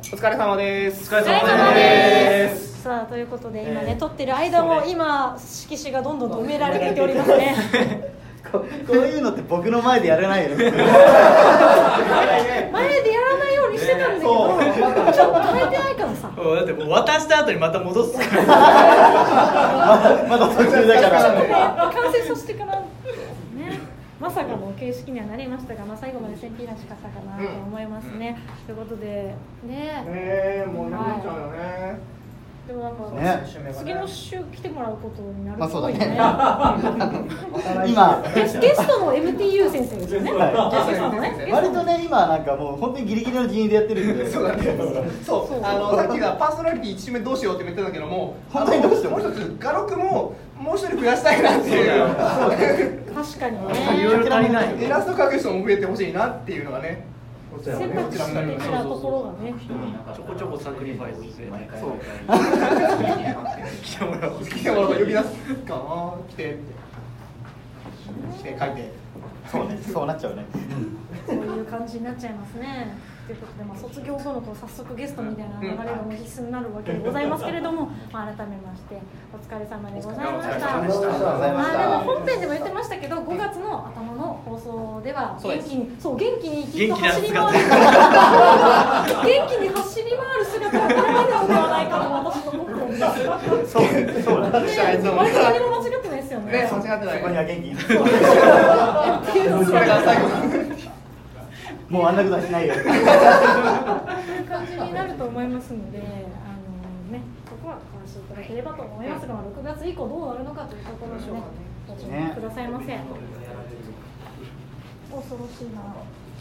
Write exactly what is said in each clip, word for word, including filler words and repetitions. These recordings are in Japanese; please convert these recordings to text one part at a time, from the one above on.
お疲れ様です。 お疲れ様です。 さあということで今ね、えー、撮ってる間も今色紙がどんどんと埋められていっておりますね。 こ, こういうのって僕の前でやらないよね。前でやらないようにしてたんだけど、ちょっと変えてないからさ。 だってもう渡した後にまた戻すからま, まだ途中だから、 完成させてからね。まさかの形式にはなりましたが、まあ、最後までセンピーらしかったかなと思いますね、うん、ということでねえー、もうなくなっちゃうよね、はい、 でもなんか、 ね、 次の週来てもらうことになるっぽいね、 まあそうだね今ゲス、ゲストの エムティーユー 先生ですよね、はい、 割とね今なんかもう本当にギリギリの人員でやってるんでそうだねそうあのさっきがパーソナリティいち週目どうしようって言ってたけども本当にどうしてももう一つ画録ももう一人増やしたいなっていう確かにねいろいろ足りないイラスト描く人も増えてほしいなっていうのがね選択肢的なところがねちょこちょこサクリファイスしてそう来てもらう来てもらう呼び出すかな来て来て書いてそうねそうなっちゃうねそういう感じになっちゃいますねということで、まあ、卒業後のこう早速ゲストみたいな流れがもう必須になるわけでございますけれども、まあ、改めましてお疲れ様でございました。まあでも本編でも言ってましたけどごがつの頭の放送では元気にそう元気にきっと走り回る元気に走り回る姿が見られるのではないかと私は思っております。 そうそうなんです。 割と何も間違ってないですよね。 ね間違ってない。 そこには元気。 っていうのが最後。 もうあんなことはしないよ。 そういう感じになると思いますので、あのね、そこはお話しいただければと思いますが、ろくがつ以降どうなるのかというところをね、ご注目くださいませ。恐ろしいな。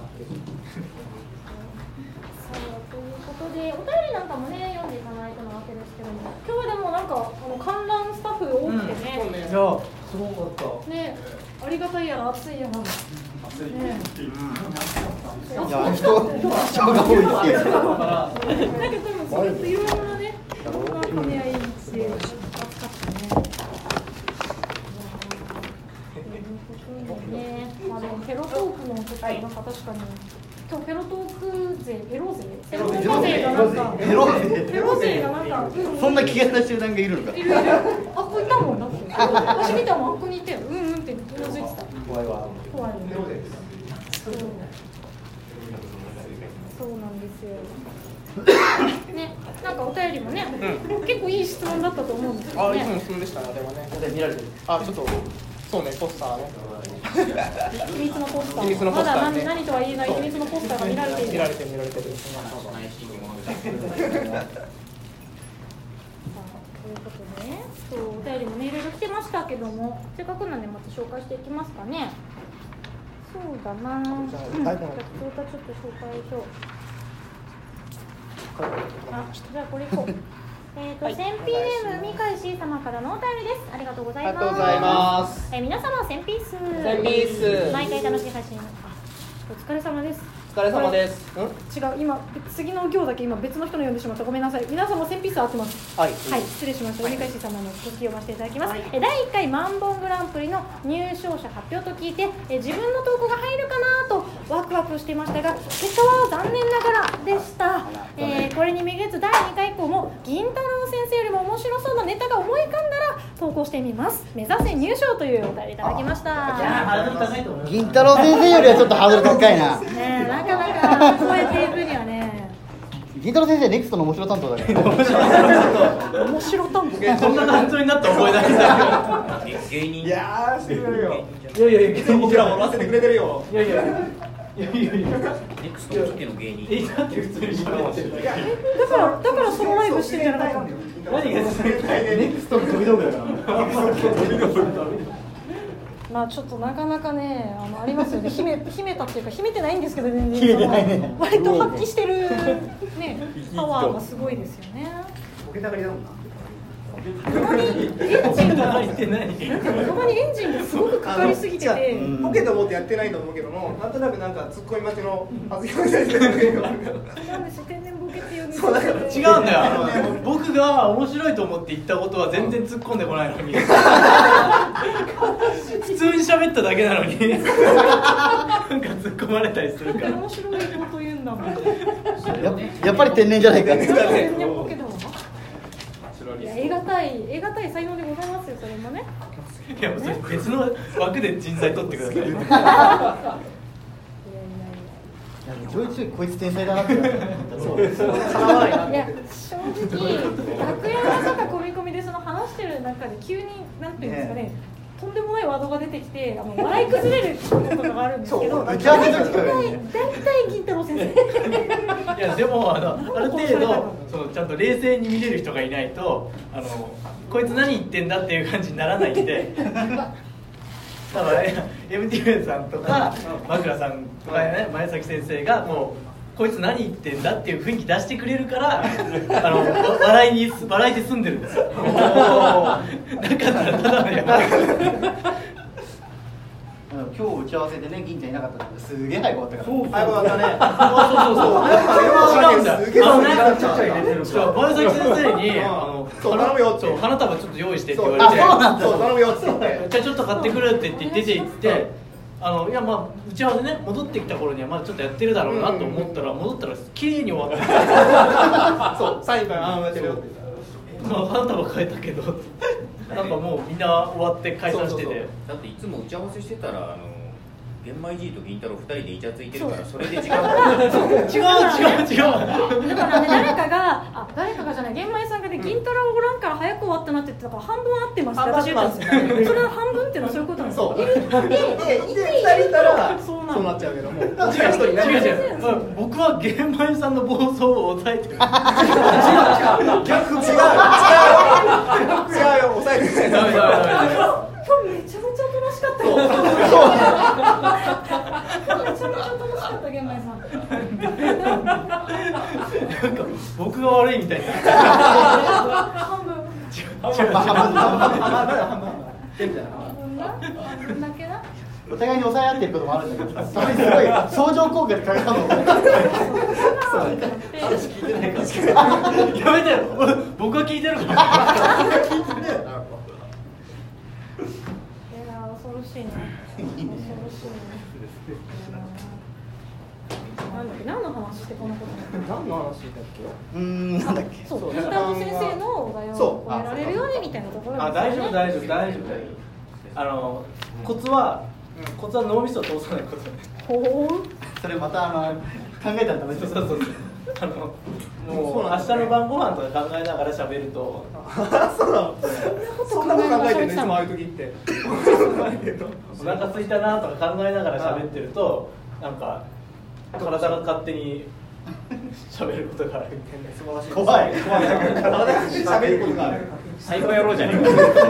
さあということで、お便りなんかもね読んでいかないとなわけですけども、今日はでもなんかあの観覧スタッフ多くてね、 うん、ねいやすごかった。 ね、ありがたいやら熱いやら。ね、 いや人、人が多いですけど。なんか多分そういろいろなね、動画兼ね合いで熱かったね。ね、まあでもペロトークの時はなんか確かに今日ペロトーク勢、ペロ勢、ペロ勢がなんかペロ勢、 ペロ勢がなんかそんな気軽な集団がいるのか。 いるいる。あ、ここいたもんだって。私見たもん、あここにいて、うんうんってうなずいてた。 怖いわ。 怖いね。そう。そうなんですよ。ね、なんかお便りもね、うん、結構いい質問だったと思うんですけどね。 あ、いつも質問でしたね、でもね。 で見られてる。 あ、ちょっとそうね、ポスターね。 秘密のポスター。 秘密のポスターね。 まだ 何, 何とは言えない秘密のポスターが見られている。 見られてる見られてる。 ということでね、そうお便りもねいろいろ来てましたけども、せっかくなんでまた紹介していきますかね。そうだな。うん。じゃあちょっと紹介しよう。あ、じゃあこれいこう。えっと、センピーネームみかいし様からのお便りです。ありがとうございます。 ありがとうございます。 えー、皆様センピース。 センピース。 毎回楽しい配信。お疲れ様です。 お疲れ様です。 違う、今次の行だけ今別の人の呼んでしまった。ごめんなさい。皆様センピース合ってます。 はい。 はい、失礼しました。みかいし様の続きを読ませていただきます。はい、えだいいっかい万本グランプリの入賞者発表と聞いて、え自分の投稿が入るかなとワクワクしていましたが、結果は残念ながらでした。えー、これにめげずだいにかい以降も銀太郎先生よりも面白そうなネタが思い浮かんだら投稿してみます。目指せ入賞というお便りいただきました。 銀太郎先生よりはちょっとハードル高いな。 ね、なかなか超えていくにはね。 銀太郎先生ネクストの面白担当だから。 面白担当。 そんな担当になった覚えない。芸人。いやーしてくれるよ。いやいやいや、僕らも乗せてくれてるよ。いやいや。いやいやいや。ネクストの時の芸人。え、だって普通に喋ってる。 だからだからそのライブしてるんじゃなかったんだよ。 何がネクストの飛び道具だから。 まあちょっとなかなかね、あのありますよね。秘め秘めたっていうか秘めてないんですけど全然。 秘めてないね。 割と発揮してるねパワーがすごいですよね。 ボケたがりだもんな。 たまにエンジンがたまにエンジンがすごくかかりすぎてて、 ボケと思ってやってないと思うけども、なんとなくなんかツッコミ待ちの発言をされてるのがいいのあるから。 なんで天然ボケっていうんですか。 違うんだよ。あの僕が面白いと思って言ったことは全然突っ込んでこないのに。普通に喋っただけなのになんか突っ込まれたりするから。 面白いこと言うんだなの。 やっぱり天然じゃないか。 天然ボケだわ。いや、得難い、得難い才能でございますよ、それもね。 いや、それ別の枠で人材取ってください。いやいやいや。 ちょいちょいこいつ天才だなって。そう。いや、 正直、楽屋とか込み込みでその話してる中で急になんていうんですかね。とんでもないワードが出てきて、あの笑い崩れることがあるんですけど、大体銀太郎先生。 いやでもあのある程度そのちゃんと冷静に見れる人がいないと、あのこいつ何言ってんだっていう感じにならないんで。だから エムティーエム さんとか枕さんとかね、前崎先生がもうこいつ何言ってんだっていう雰囲気出してくれるから、あの笑いに笑いで済んでるんですよ。なかったらただのやばい。 今日打ち合わせでね、銀ちゃんいなかったので、すげえ早く終わったから。 そう、早く終わったね。 そうそうそう。 やっぱ違うんだよ。 すげえあのね、 ちょっちょい入れてる。 前崎先生に、あの、 そう頼むよって。 花束ちょっと用意してって言われて、 そう頼むよって言って。 じゃあちょっと買ってくるって言って出て行って、あのいやまあ打ち合わせね、戻ってきた頃にはまだちょっとやってるだろうなと思ったら、戻ったら綺麗に終わってて、 そうサインからああやってるよって。 まあ花束変えたけど、なんかもうみんな終わって解散してて。 だっていつも打ち合わせしてたら、あの玄米じいと銀太郎ふたりでイチャついてるから、それで時間が違う違う違う。 だからね、誰かが、あ、誰かがじゃない、玄米さんがね、銀太郎おらんから早く終わったなって言ってたから、半分合ってますって私言ったんですよ。それは半分っていうのはそういうことなんですよ。 そう。で、いてふたりいたらそうなっちゃうけども、こっちが一人いない。 違う違う。僕は玄米さんの暴走を抑えてる。違う違う。 逆違う違う違うよ、抑えてない。 ダメダメダメ。 今日めちゃめちゃ楽しかったよ。めちゃめちゃ楽しかった、玄米さん。 なんか僕が悪いみたいな。 半分。 違う違う違う。 半分だけな。 お互いに抑え合ってることもあるんだけど、それすごい相乗効果でかかるの。 話聞いてないから。やめてよ。僕は聞いてるから。聞いてねえ。 恐ろしいね。恐ろしいね。なんだっけ、何の話してこんなことになったの？ 何の話だっけ？ うーん、なんだっけ。 そう、銀太郎先生のお題を超えられるようにみたいなところあ、大丈夫大丈夫大丈夫。あのコツはコツは脳みそを通さないこと。 ほう。 それまたあの考えたらダメです。 そうそうそう。あのもう明日の晩ご飯とか考えながら喋ると。 そうなの。そんなこと考えてるのいつもああいう時って。 お腹空いたなとか考えながら喋ってると、なんか体が勝手に喋ることがあるみたいな。 素晴らしい。 怖い。 怖い。体が喋ることがある。 最高野郎じゃねえか。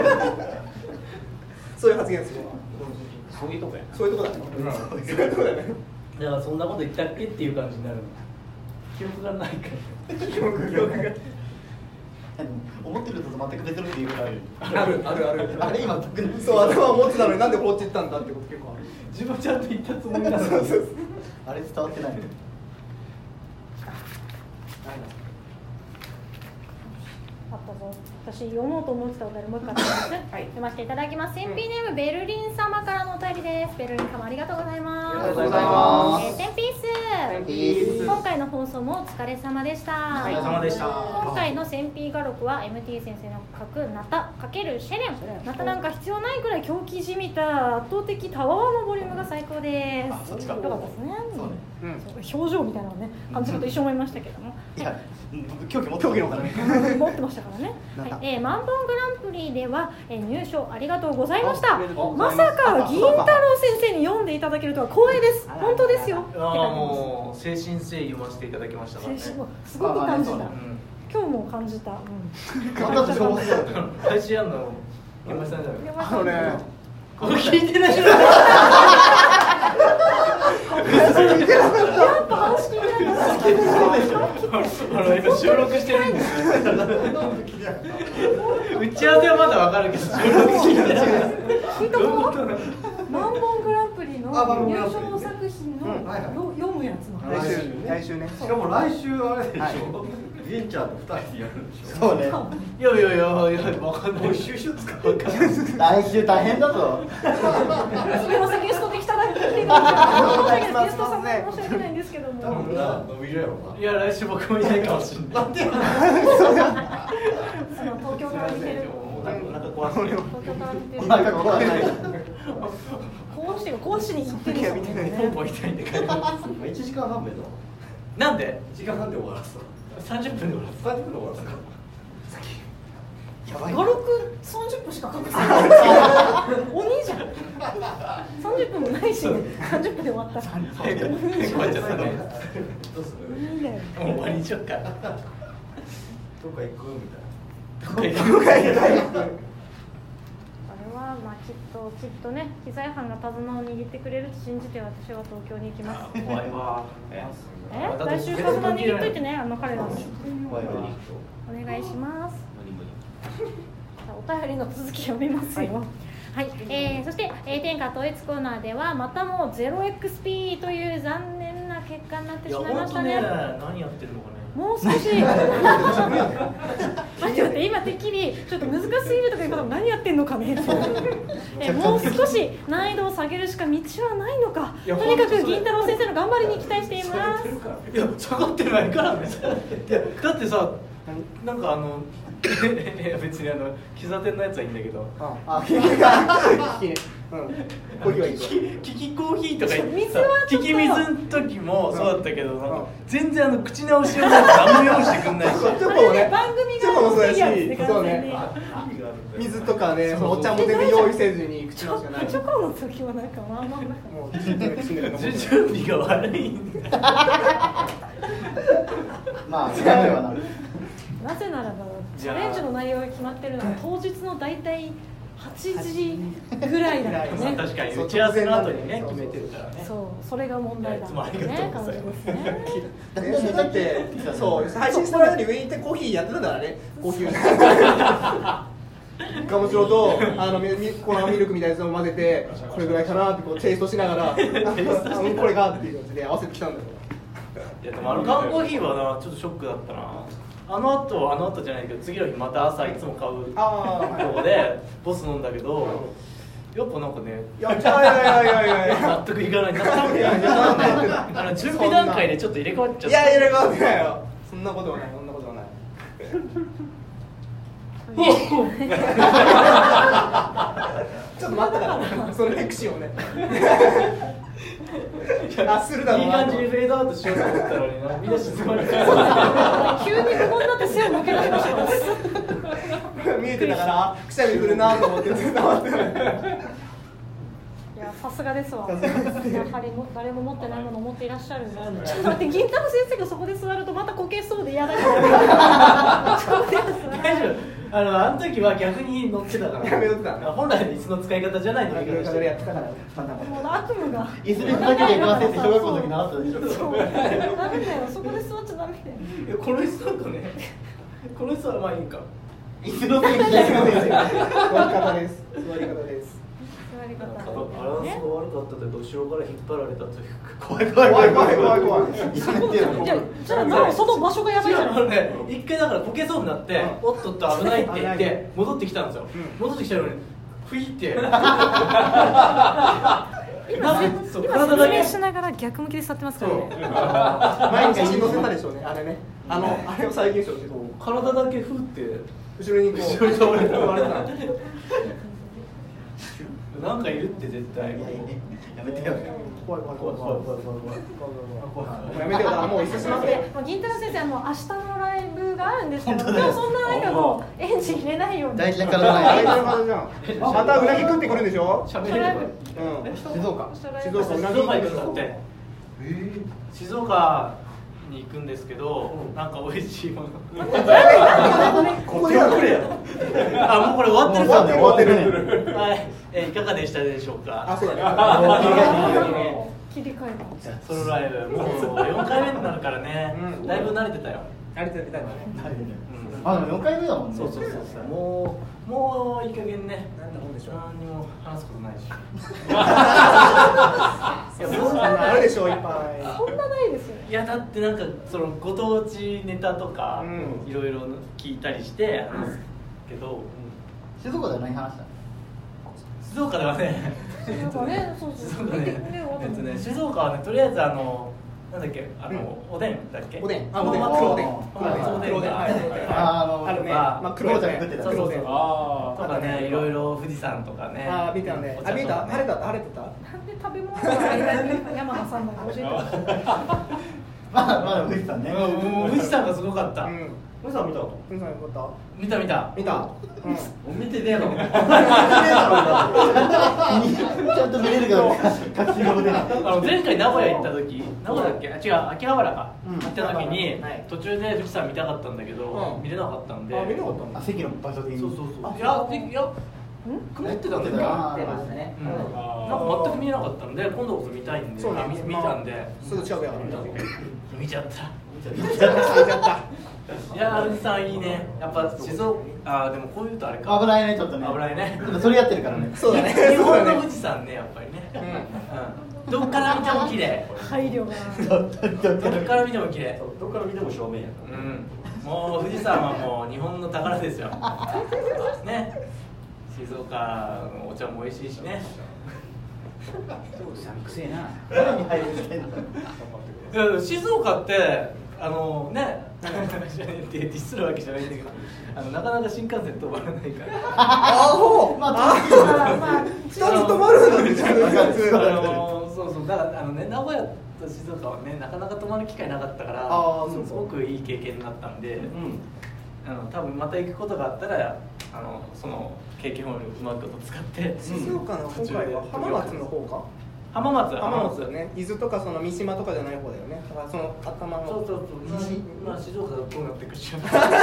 そういう発言する。 そういうとこや。 そういうとこだね。そういうとこだね。 だからそんなこと言ったっけっていう感じになるの。記憶がないから。 記憶記憶が。 思ってると全く別のっていうことある。 あるあるある。 あれ今特にそう頭持ってたのになんでこっち行ったんだってこと結構ある。 自分ちゃんと言ったつもりなのに。 あれ伝わってない。 あったぞ。私読もうと思ってたお便りもう一回あります。はい、読ませていただきます。選 P ネームベルリン様からのお便りです。ベルリン様ありがとうございます。 ありがとうございます。 えー、テンピース。 テンピース。 今回の放送もお疲れ様でした。 お疲れ様でした。 今回の選 P 画録は エムティー 先生の書くナタ×シェレン。ナタなんか必要ないくらい狂気じみた圧倒的タワーのボリュームが最高です。 あ、そっちか。 よかったですね。 そうね。 うん、表情みたいなのね感じると一緒思いましたけども。 いや、狂気持ってるからね。 持ってましたからね。はい、えー、マンボングランプリでは、えー、入賞ありがとうございました。まさか銀太郎先生に読んでいただけるとは光栄です。本当ですよ。 ああ、もう精神誠意読ませていただきましたからね。 すごく感じた。 うん、 今日も感じた。うん。 配信やんの山下さんじゃない。 あのね、 これ聞いてない。 聞いてなかった。 やっぱ話聞いてなかった。 あの今収録してるんです。打ち合わせはまだわかるけど収録してない。 聞いたこと？マンボングランプリの入賞作品の読むやつの話。 来週来週ね。 しかも来週あれでしょ。銀ちゃんと二人でやるんでしょ。 そうね。 いやいやいやいやわかんない。 収集つか来週大変だぞ。 すみません、ゲストできたらゲストさん申し訳ないんですけども。 多分な伸びるやろな。 いや来週僕もいないかもしれない。 その東京から見てる。 なんか壊す。 東京から見てる。 なんか怖い。 壊して壊しに行ってるよね。 ポンポン痛いんで帰ります。 一時間半目の。 なんで？ 一時間半で終わらす。 三十分で終わらす。 三十分で終わらすか。 やばい。 五六三十分しかかかってない。鬼じゃん。三十分もないし、三十分で終わった。 終わっちゃったね。 どうする？ いいね。 もう終わりにしよっか。 どっか行くみたいな。 どっか行く。 これはまあきっときっとね、機材班が手綱を握ってくれると信じて私は東京に行きます。 怖いわ。 え？来週手綱握っといてね、あの彼らに。 怖いわ。 お願いします。お便りの続き読みますよ。はい、えー、そして、えー、天下統一コーナーではまたも ゼロエックスピー という残念な結果になってしまいましたね。 いや本当ね、何やってるのかね。 もう少し待って待って今てっきりちょっと難しすぎるとかいうことも何やってんのかねえもう少し難易度を下げるしか道はないのか。とにかく銀太郎先生の頑張りに期待しています。 いや下がってないからね。いやだってさ、なんかあのいや別にあの喫茶店のやつはいいんだけど、 あ、 キキキキコーヒーとか言ってさ、キキ水の時もそうだったけど、なんか全然あの口直しをなんか何も用意してくんないし。 あれね、番組がそうだし、 そうね。 水とかね、そのお茶も全然用意せずに口直しがない。 チョコの時はなんかまあまあなんかもう準備が悪いんだ。 まあ、違うよな。 なぜならばチャレンジの内容が決まってるのは当日の大体はちじぐらいだからね。 確かに打ち合わせの後にね決めてるからね。 そう、それが問題だったね感じですね。 だってそう配信してもらうより上に行ってコーヒーやってたからね。コーヒーガムチロとあのミ粉ミルクみたいなやつを混ぜてこれぐらいかなってこうテイストしながらこれがっていう感じで合わせてきたんだよ。いやでもあの缶コーヒーはなちょっとショックだったな。あの後あの後じゃないけど次の日また朝いつも買うとこでボス飲んだけどやっぱなんかねいやいやいやいやいや納得いかない。納得いかない。あの準備段階でちょっと入れ替わっちゃった。いや入れ替わってないよ。そんなことはない。そんなことはない。ちょっと待ったからそのエクシーをね。あするだろうな。いい感じにフェードアウトしようと思ったのにな。みんな静まり返す。 急に無言になって背を向けられました。 見えてたからくしゃみ振るなと思ってずっと待ってる。 いやさすがですわ。やはりも誰も持ってないものを持っていらっしゃる。ちょっと待って、銀太郎先生がそこで座るとまたこけそうで嫌だから。 大丈夫。あのあの時は逆に乗ってたから。やめとった。本来の椅子の使い方じゃない乗り方してやってたから。 もう悪夢が。 椅子に座ってて小学校の時習ったでしょ。 そう。ダメだよ。そこで座っちゃダメだよ。 いやこの椅子だとね。この椅子はまあいいか。 椅子の席です。 座り方です。座り方です。 座り方。 バランスが悪かったで後ろから引っ張られたというか。 怖い怖い怖い怖い怖い怖い。 じゃあじゃあなおその場所がやばいじゃない。 ね、一回だからこけそうになっておっとっと危ないって言って戻ってきたんですよ。戻ってきたのにふいって。 今説明しながら逆向きで座ってますからね。 前に写真載せたでしょうね。あれね。あのあれを再現してほしい。体だけふって後ろにこう後ろに倒れた。なんかいるって絶対。 やめてよ。 怖い怖い怖い怖い怖い怖い怖い。 やめてよ。もう椅子しません。 銀太郎先生はもう明日のライブがあるんですけど、でもそんななんかもうエンジン入れないように。 大事な体じゃない。 大事な体じゃん。またうなぎ食ってくるんでしょ。 喋れる。 うん。 静岡。 静岡うなぎ行くんだって。静岡に行くんですけど、なんか美味しいもの。ここでやれよ。あ、もうこれ終わってる。終わってる。はい。えいかがでしたでしょうか。あ、そうだね。 切り替えた。 ソロライブもうよんかいめになるからね。だいぶ慣れてたよ。 あれ出たいのね。 あ、でもよんかいめだもんね。 そうそうそうそう。もうもういい加減ね。なんだもんでしょ。何にも話すことないし。 いや、そんなあるでしょいっぱい。 そんなないですよ。 いやだってなんかそのご当地ネタとかいろいろ聞いたりして話すけど、 静岡で何話したの？ 静岡ではね。 なんかね、そうそう。 静岡ね。えっとね、静岡はね、とりあえずあの。なんだっけ、あの、おでんだっけ。 おでん、あ、おでん、黒おでん。 黒おでんが。 あの、あるね。まあ、黒おでん。 そうそうそう。とかね、いろいろ富士山とかね。 あ、見たね。あ、見た。晴れた、晴れてた。 なんで食べ物の間に山田さんの教えてほしい。 まあ、まだ富士山ね。 もう富士山がすごかった。 富士山見た？ 富士山見た。 見た見た。 見た。 見てねえの。 ちゃんと見れるから確信が持てない。 あの前回名古屋行った時、名古屋だっけ？あ、違う、秋葉原か。行った時に途中で富士山見たかったんだけど見れなかったんで。 あ、見れなかったんだ。 あ、席の場所的に。 そうそうそう。いや、いや、曇ってたんだよ。 あなんか全く見えなかったんで、今度こそ見たいんで、見たんで。 すぐ近くやから。 見ちゃった。 見ちゃった。 いやー、富士山いいね。やっぱ静岡、あ、でもこういうとあれか。 危ないね、ちょっとね。 危ないね。 でもそれやってるからね。 そうだね。 日本の富士山ね、やっぱりね。うん。どっから見ても綺麗。 配慮が。 どっから見ても綺麗。 どっから見ても正面や。 うん。もう富士山はもう日本の宝ですよ。ね。静岡のお茶も美味しいしね。 さんくせえな。誰に入るいや、静岡ってあのね、ディスるわけじゃないんだけど、あのなかなか新幹線止まらないから。 あほう。まあ、二つ止まるのみたいなやつ。 あのそうそう、だからあのね、名古屋と静岡はね、なかなか止まる機会なかったから、すごくいい経験になったんで、あの多分また行くことがあったら、あのその経験をうまく使って。 静岡の今回は浜松の方か。 浜松浜松だね。伊豆とかその三島とかじゃない方だよね。だからその頭の。 そうそうそう。まあ静岡がどうなっていくし。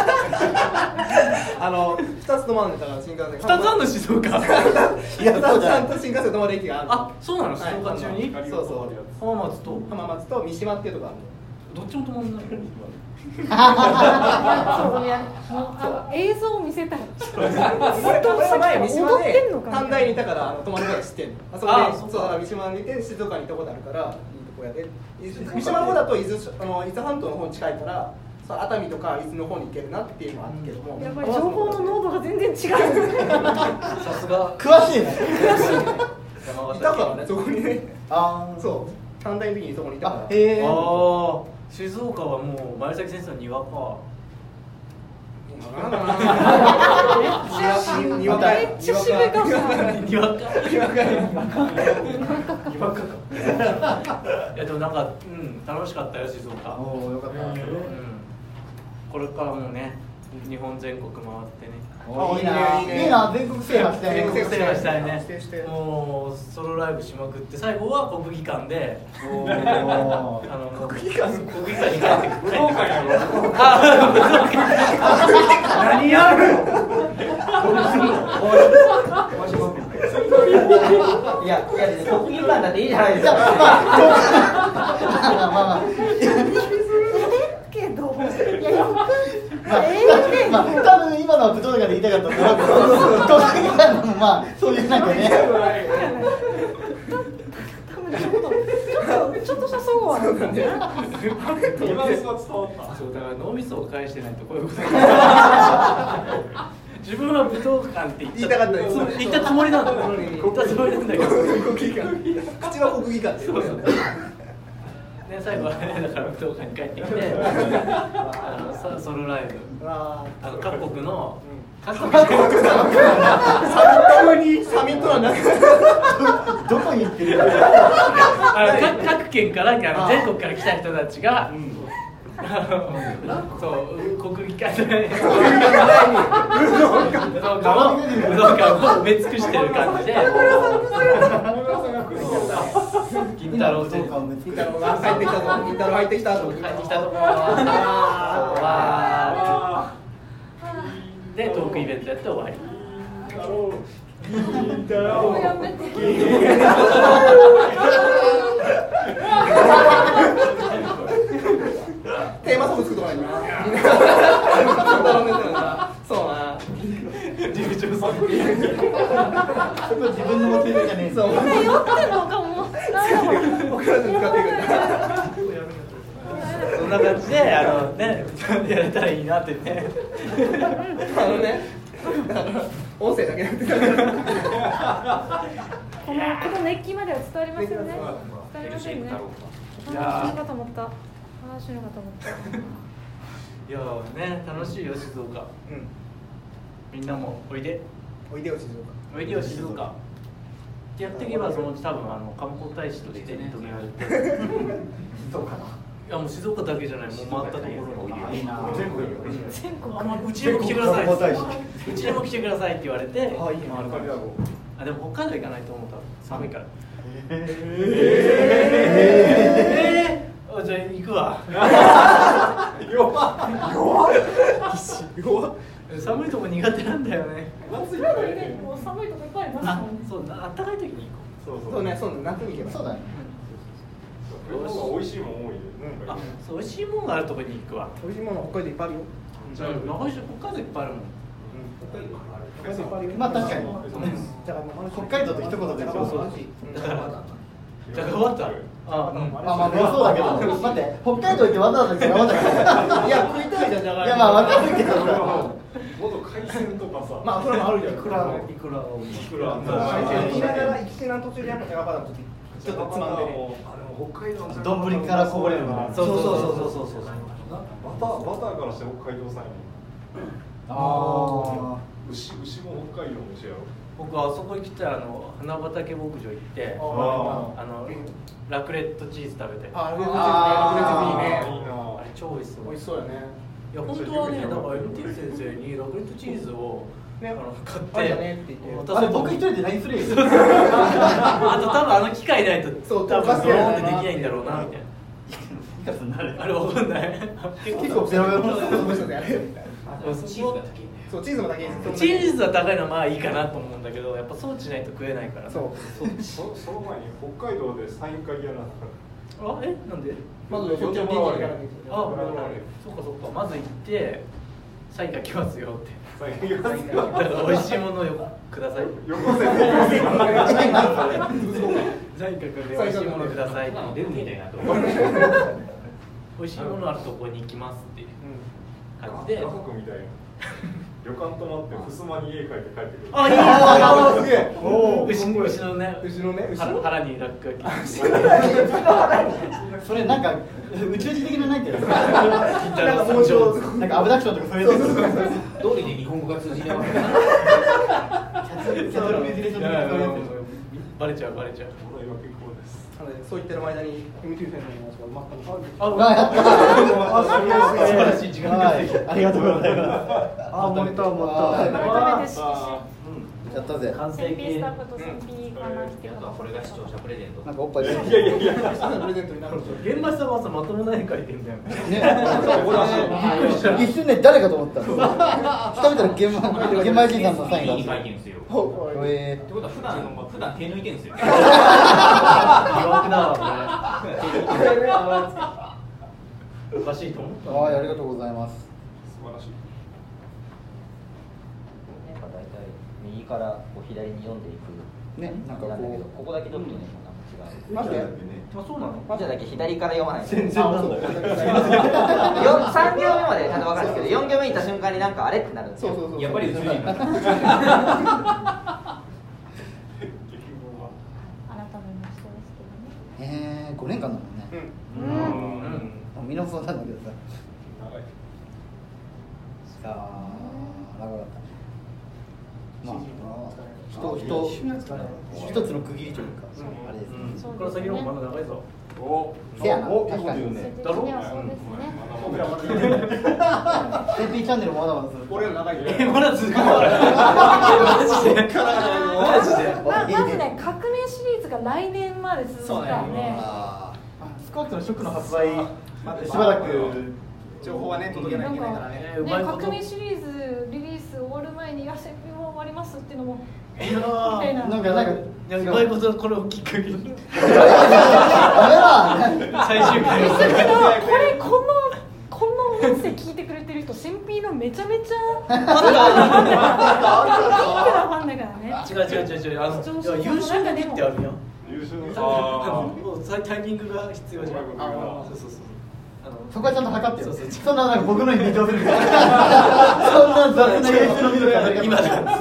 あの二つ止まるんだから新幹線。 二つあんの静岡。 いや、二つちゃんと新幹線止まる駅がある。 あ、そうなの？静岡中に？ そうそう。 浜松と浜松と三島っていうとこある。 どっちも止まんない。 そういや、もうあの映像を見せたい。 俺は前三島で短大にいたから止まるから知ってんの。あそこでそうだから三島にいて静岡にいたことあるからいいとこやで。三島の方だと伊豆あの伊豆半島の方に近いからそう熱海とか伊豆の方に行けるなっていうのはあるけども。 やっぱり情報の濃度が全然違う。 さすが詳しいね。 いたからねそこにね。 ああ、 そう短大の時にそこにいたから。 へえ。 ああ、静岡はもう前崎先生の庭か。 庭かめっちゃ渋い顔した。 庭か。 庭か。 庭か。いやでもなんかうん楽しかったよ静岡。 おお、よかった。 これからもね日本全国回ってね。 いいな、いいな、全国制覇したい。 全国制覇したいね。もうソロライブしまくって最後は国技館で。あの国技館国技館に帰ってくる。何やる？いやいや国技館だっていいじゃないですか。まあまあ。 けど、いやよく。 まあ、多分今のは武道館で言いたかったんだろうけど、国技館もまあそういうなんかね。 ちょっとした相互はあるんだね。 今の伝わった。そうだから脳みそを返してないとこういうこと。自分は武道館って言った言ったつもりなんだよ。言ったつもりなんだけど。 国技館。口は国技館って言う。 ね、最後はね、だから武道館に帰ってきてあのソロライブあの各国の各国のサミットはなくどこに行ってるあの各県からあの全国から来た人たちが、うん、そう国技館で武道館を武道館を埋め尽くしてる感じで金太郎先生金太郎が入ってきたぞ金太郎入ってきたぞ入ってきたぞわーでトークイベントやって終わり金太郎やめてテーマソング作るとかないなそうな流暢さん自分の持ってるじゃねえそう酔ってんのかも。 僕らで使っていくんだそんな感じであのねやれたらいいなってねあのね音声だけやってたからこのこの熱気までは伝わりませんね。伝わりませんね。話しのかと思った。話しのかと思った。 いやね楽しいよ静岡。 うんみんなもおいでおいでよ静岡おいでよ静岡。やっていけばそのうち多分あの観光大使として認められて。 そうかな。 いやもう静岡だけじゃないもう回ったところにいいな。 全国あまあうちにも来てください。うちにも来てくださいって言われて。あいいね。あでも北海道行かないと思う多分寒いから。ええー。じゃあ行くわ。 弱弱弱寒いとこ苦手なんだよね。 暑いとこね、もう寒いとこいっぱいありますあもんね。 そうあったかい時に行こそうねそうね夏に行けばそうだね。 美味しいもん多いで。 う。あそう美味しいもんがあるとこに行くわ。 美味しいもの北海道いっぱいあるよじゃあ長井市北海道いっぱいあるもん。 北海道北海道いっぱいあるよまあ確かに。 じゃあ北海道と一言でそうそう。 だからじゃあ頑張った。あうん。 まあまあそうだけど。待って北海道行ってわざわざじゃ頑張ったから。 いや食いたいじゃんじゃがいもいやまあわかるけどさ。 もっと海鮮とかさ。 まあそれもあるじゃんいくらいくらをいくら。 行きながら行きの途中でやっぱじゃがバターもちょっとつまんでね北海道の丼からこぼれるの。 そうそうそうそうそうそう。 バターバターからして北海道産やね。 ああ。 牛牛も北海道の牛やろ。 僕はあそこに来たらあの花畑牧場行ってああのラクレットチーズ食べてあ、ラクレットチーズいいね。 いいな。 あれ超美味しそう。 美味しそうやね。 いや本当はねだから エムティー 先生にラクレットチーズをねあの買ってあれだねって言って。 あれ僕一人で何するよ。 あと多分あの機械ないとそう多分ドおかしいやろなーンってできないんだろうなみたいな。あれわかんない。 結構ベロベロの。 そうやれみたいな。 チーズが高いんだよ。 そうチーズもだけチーズは高いのはまあいいかなと思うんだけどやっぱ装置ないと食えないからね。 そうそその前に北海道でサイン会やらなかっあえなんでまずそっちの現地からあそっかそっかまず行ってサイン書きますよってた。サイン会だから美味しいものをよくださいよこせて。 サイン書くんで美味しいものくださいって出るみたいなと。 美味しいものあるとこに行きますっていう感じで家族みたいな。旅館泊まって襖に家帰って帰ってくる。 あいいあすげえ。 お牛の牛のね後ろね後ろ。 腹腹に落書きそれなんか宇宙人的なないけど。 金太郎さん上手なんかアブダクションとかそういうやつ。 通りで日本語が通じないわけだな。 キャットルミュージレーションとかそういうやバレちゃうバレちゃう。 俺は結構です。 そう言ってる間に エムティー 先生の話が埋まったの。 つ。あ、やった。 素晴らしい時間ができてありがとうございます。 あ、モニターモニ改ター。 めて色紙。 やったぜ。 完成先輩ス形タッフと先輩かな来てください。 これが視聴者プレゼント。 なんかおっぱい。 いやいやいや。 プレゼントになるんですよ。 現場さんはさまともな絵描いてんだよね。 ね。一瞬ね誰かと思った。調べたら現場現場人さんのサインが。 いい書いてるんですよ。 えってことは普段普段手抜いてるんですよ。 疑惑だわこれ。おかしいと思った。 はい、ありがとうございます。 素晴らしい。 なんか大体右からこう左に読んでいくね、なんかなんだけど、 こここだけちょっとね、なんか違う。 マジで？ あそうなの？ じゃあだけ左から読まないと。 全然なんだよ。 よさん行目までちゃんと分かるんですけど、よん行目に行った瞬間になんかあれってなるんですよ。 そうそうそう。 やっぱり宇宙人だ。 改めましてですけどね。 う。ええ、五年間だもんね。 うん。 うん。 もう見直そうなんだけどさ。 長い。 さあ、長かったね。まあ、人人一つの区切りというか、あれですね。 そこから先の方がまだ長いぞ。 お。 せやな、 お確かに。 だろ？そうですね。 僕らまだ言ってる。 テンピーチャンネルもまだまだする。 俺ら長いよ。 えまだ続くの？マジで？マジで？ ままずね、革命シリーズが来年まで続くからね。 スコークのショックの発売しばらく情報はね届けないといけないからね。 えうまいこと。 革命シリーズリリース終わる前に野戦病も終わりますっていうのもいやみたいな。 なんかなんかいやうまいことこれをきっかけにダメだ。 最終回をだけどこれこのこの音声聞いてくれてる人、センピーのめちゃめちゃファンだからね。 違う違う違う違う、あの優秀な日ってあるやん。 優秀な。 もうタイミングが必要じゃん。そうそうそう。 そこはちゃんと測ってよ。 そうそうそんななんか僕のに似てまするから。そんな雑な優秀の見るから今だ。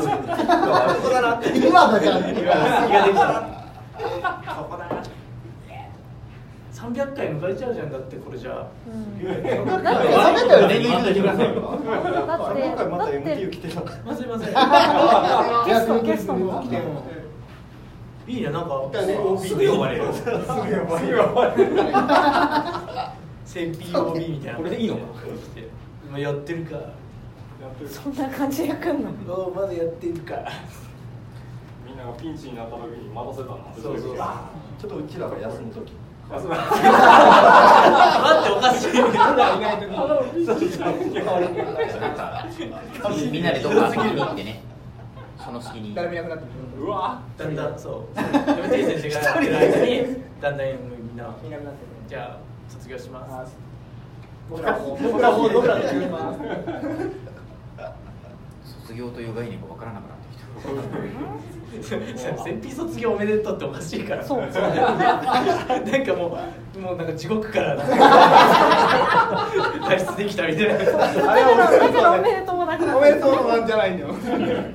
今だから。 気ができた。さんびゃっかい迎えちゃうじゃん、だってこれじゃあ。 だってさんびゃっかいは全然だって今回また エムティーユー 来てた。 まずいません。 ゲストゲストも来ても。いいね、なんかすぐ呼ばれる。すぐ呼ばれる。センピー オービー みたいな。 これでいいのか。 今やってるか。 そんな感じで来んの。 おまだやってるか。 みんながピンチになった時に待たせたの。 そうそう。 ちょっとうちらが休む時。 待って、おかしい。 みんなでどっか遊びに行ってね。その隙に。 誰もいなくなってうわ。 だんだんそう。でもてぃ先生がやってる間にだんだんみんな。 いなくなってる。 じゃあ卒業します。 僕らも僕らも僕らで卒業します。 卒業という概念が分からなくなってきた。 センピー卒業おめでとうっておかしいから。 そう。 なんかもうもうなんか地獄から脱出できたみたいな。 だからだからおめでとうもなくなった。 おめでとうなんじゃないんだよ。 そうですよ。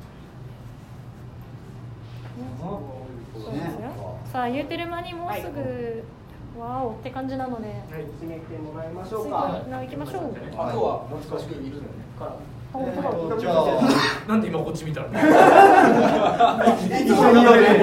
さあ言うてる間にもうすぐわおって感じなので。 締めてもらいましょう次か。 の行きましょう。 あとは懐かしくいるのね。から。 あ本当だ。 じゃあなんで今こっち見たの？ 一緒にやる。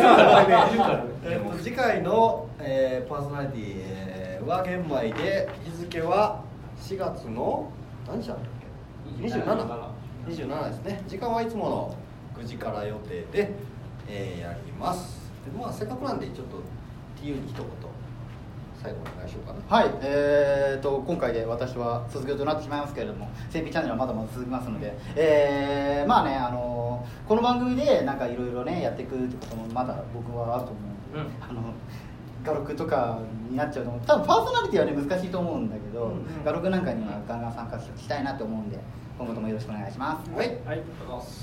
次回の、えー、パーソナリティ、えー、は玄米で日付はしがつの何日だったっけ？にじゅうなな。にじゅうななですね。時間はいつものくじから予定で、えー、やります。でまあせっかくなんでちょっと ティーユー に一言最後お願いしようかな。 はい、えー、と今回で私は卒業となってしまいますけれども、センピーチャンネルはまだまだ続きますので、えー、まあね、あのー、この番組でなんかいろいろねやっていくってこともまだ僕はあると思うんで、うん、あの画録とかになっちゃうと思う。多分パーソナリティはね難しいと思うんだけど、うんうん、画録なんかにはガンガン参加したいなと思うんで、今後ともよろしくお願いします。 はい、はい、 ありがとうございます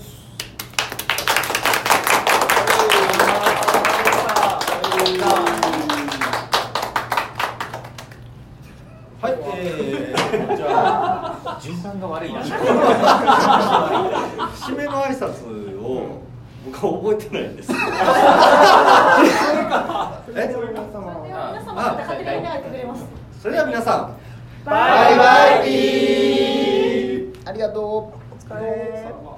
はい、えー、じゃあ順番が悪いな。 締めの挨拶を僕は覚えてないんです。え？ 皆様また勝手に考えてくれます。 それでは皆さん、 バイバイ。 ありがとう。 お疲れ。